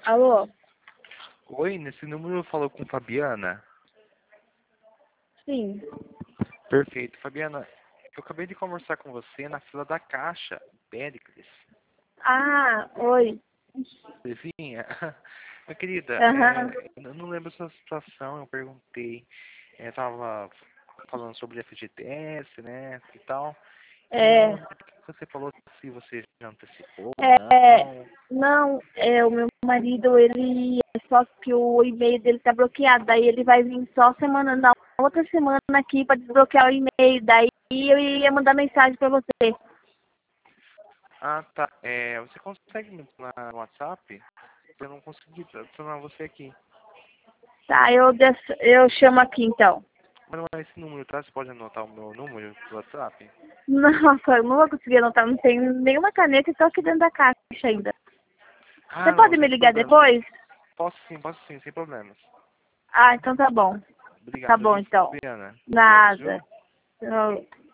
Alô? Oi, nesse número eu falo com Fabiana. Sim. Perfeito. Fabiana, eu acabei de conversar com você na fila da caixa, Péricles. Ah, oi. Vizinha, minha querida, Aham. eu não lembro essa situação, eu perguntei, tava falando sobre FGTS, né, e tal, e eu não É, lembro o que você falou, se você já antecipou ou é, não. não, o meu marido, ele, só que o e-mail dele tá bloqueado, daí ele vai vir só na outra semana aqui para desbloquear o e-mail, daí eu ia mandar mensagem para você. Ah, tá, você consegue me mandar no WhatsApp? Eu não consegui adicionar você aqui. Tá, eu chamo aqui então. Mas não é esse número, tá? Você pode anotar o meu número do WhatsApp? Nossa, eu não vou conseguir anotar, não tenho nenhuma caneta e tô aqui dentro da caixa ainda. Você Ah, não, pode me sem ligar problemas. depois? Posso sim, sem problemas. Ah, então tá bom. Tá Obrigado, bom viu, então. Fabiana? Com Deus, viu? Nada. Eu-